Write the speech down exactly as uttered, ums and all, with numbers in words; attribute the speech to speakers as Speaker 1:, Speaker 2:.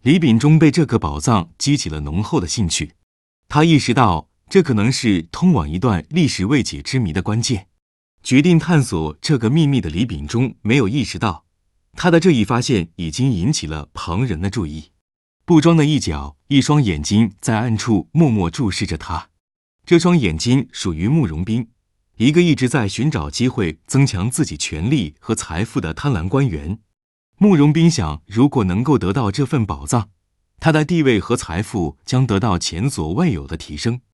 Speaker 1: 李秉忠被这个宝藏激起了浓厚的兴趣，他意识到这可能是通往一段历史未解之谜的关键。决定探索这个秘密的李秉忠没有意识到，他的这一发现已经引起了旁人的注意。布庄的一角，一双眼睛在暗处默默注视着他。这双眼睛属于慕容冰，一个一直在寻找机会增强自己权力和财富的贪婪官员。慕容冰想，如果能够得到这份宝藏，他的地位和财富将得到前所未有的提升。